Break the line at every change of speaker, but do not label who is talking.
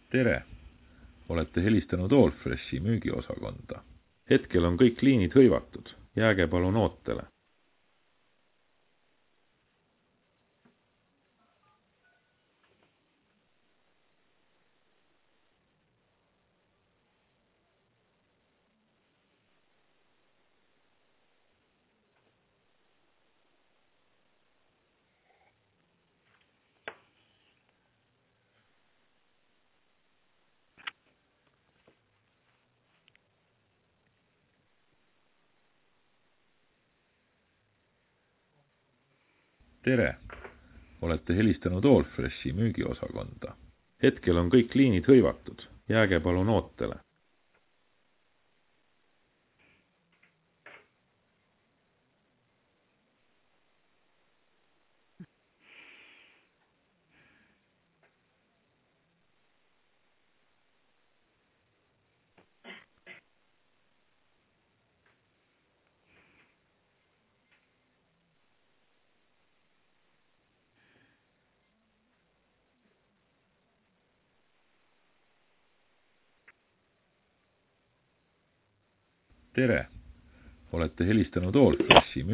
Tere! Olete helistanud Allfreshi müügiosakonda. Hetkel on kõik liinid hõivatud. Jääge palun ootele. Tere! Olete helistanud Allfreshi müügiosakonda. Hetkel on kõik liinid hõivatud. Jääge palun ootele. Tere! Olete helistanud Allfreshi